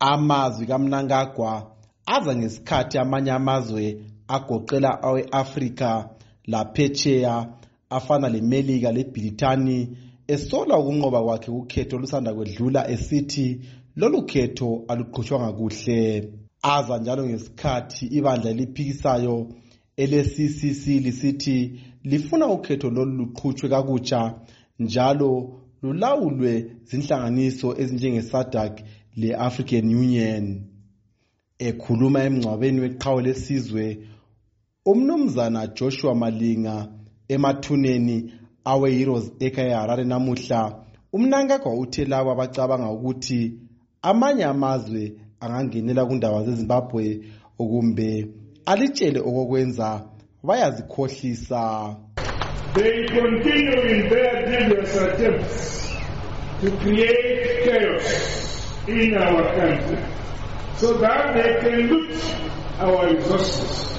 Amazwi kaMnangagwa aza ngesikhathi amanye amazwe agoqela awe-Afrika laphetsheya afana leMelika leBrithani esola ukunqoba kwakhe ukhetho lusanda kwedlula esithi lolu khetho aluqhutshwanga kuhle. Aza njalo ngesikhathi ibandla eliphikisayo ele-CCC lisithi lifuna ukhetho lolu luqhutshwe kakutsha njalo lulawulwe zinhlanganiso ezinjenge-SADC le-African Union. Ekhuluma emngcwabeni weqhawe lesizwe, umnumzana Joshua Malinga emathuneni awe-Heroes ekhaya eHarare namuhla, uMnangagwa uthe labo abacabanga ukuthi amanye amazwe angangenela kundaba zeZimbabwe kumbe alitshele okokwenza bayazikhohlisa. They continue in their devious attempts to create chaos in our country so that they can loot our resources.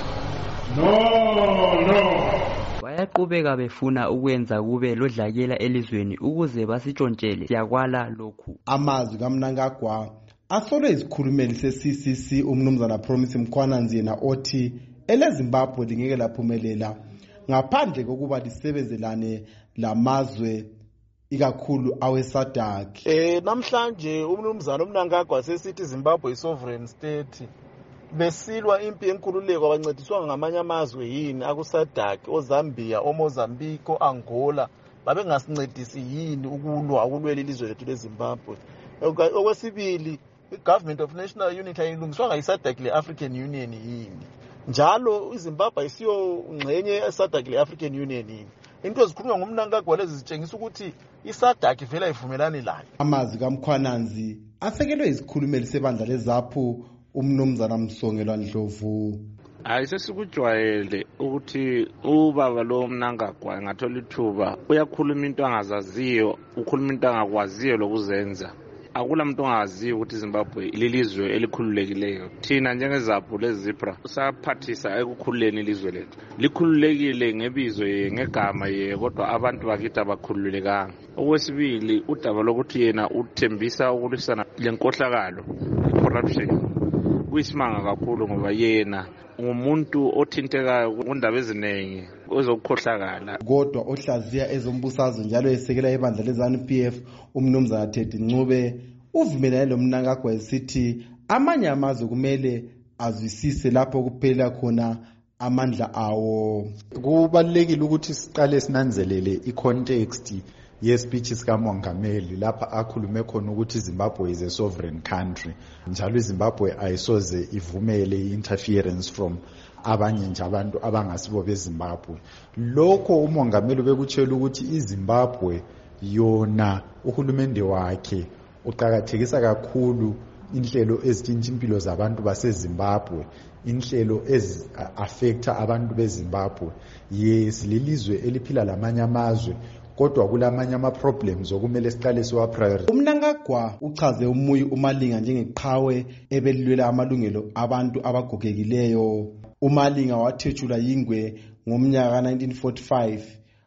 No. Bayaqhubeka befuna ukwenza kube lodlakela elizweni ukuze basitshontshele siyakwala lokhu. Amazwi kaMnangagwa asolwe isikhulumeli se-CCC umnumzana Promise Mkhwananzi yena othi eleZimbabwe lingeke laphumelela ngaphandle kokuba lisebenzelane lamazwe ikakhulu awe-SADC. Namhlanje umnumzana uMnangagwa sesithi Zimbabwe i-sovereign state besilwa impi yenkululeko abancediswa ngamanye amazwe yini aku-SADC, oZambia, oMozambique, o-Angola babengasincedisi yini ukulwela ilizwe lethu leZimbabwe. Okwesibili, i-Government of National Unity ayilungiswanga yi-SADC le-African Union yini, njalo iZimbabwe ayisiyo ngxenye ye-SADC le-African Union yini. Into ezikhulunywa nguMnangagwa lezi zitshengisa ukuthi i-SADC vele ayivumelani layo. Amazwi kaMkhwananzi asekelwe isikhulumeli sebandla leZAPU umnumzana Msongelwa Ndlovu. Ayisesikujwayele ukuthi ubaba lo Mnangagwa engathola ithuba uyakhuluma into angazaziyo, ukhuluma into angakwaziyo lokuzenza. Akula muntu ongaziyo ukuthi iZimbabwe ililizwe elikhululekileyo. Thina njengeZAPU leZipra saphathisa ekukhululeni ilizwe lethu. Likhululekile ngebizwe ngegama kodwa abantu bakithi abakhululekanga. Okwesibili, udaba lokuthi yena uthembisa ukulwisana lenkohlakalo, corruption, kuyisimanga kakhulu ngoba yena ngumuntu othintekayo kundaba eziningi ezokukhohlakala. Kodwa ohlaziya ezombusazwe njalo esekela ibandla leZANU-PF umnumzana Teddy Ncube uvumelane loMnangagwa esithi amanye amazwe kumele azwisise lapho kuphela khona amandla awo. Kubalulekile ukuthi siqale sinanzelele i-context ye-speech sikamongameli lapha akhulume khona ukuthi iZimbabwe is a sovereign country, njalo iZimbabwe ayisoze ivumele i-interference from abanye nje abantu abangasibo beZimbabwe. Lokho umongameli bekutshela ukuthi iZimbabwe yona uhulumende wakhe uqhakathekisa kakhulu inhlelo ezitshintsha impilo zabantu baseZimbabwe, inhlelo ezi-affecta abantu beZimbabwe. Yes, lilizwe eliphila lamanye amazwe kodwa kulamanye ama-problems okumele siqale siwa-priority. uMnangagwa uchaze umuyi uMalinga njengeqhawe ebelilwela amalungelo abantu abagogekileyo. uMalinga wathethula yingwe ngomnyaka ka-1945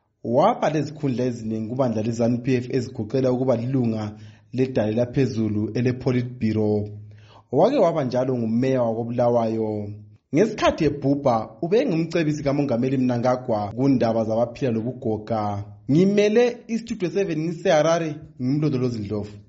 waba lezikhundla eziningi kubandla leZANU-PF ezigoqela ukuba lilunga ledale laphezulu ele-Politburo. Wake waba njalo ngumeya wakoBulawayo. Ngesikhathi ebhubha ubengumcebisi kamongameli Mnangagwa kundaba zabaphila lobugoga. Ngimele iStudio 7 ngiseHarare, ngimlondolozi Ndlovu.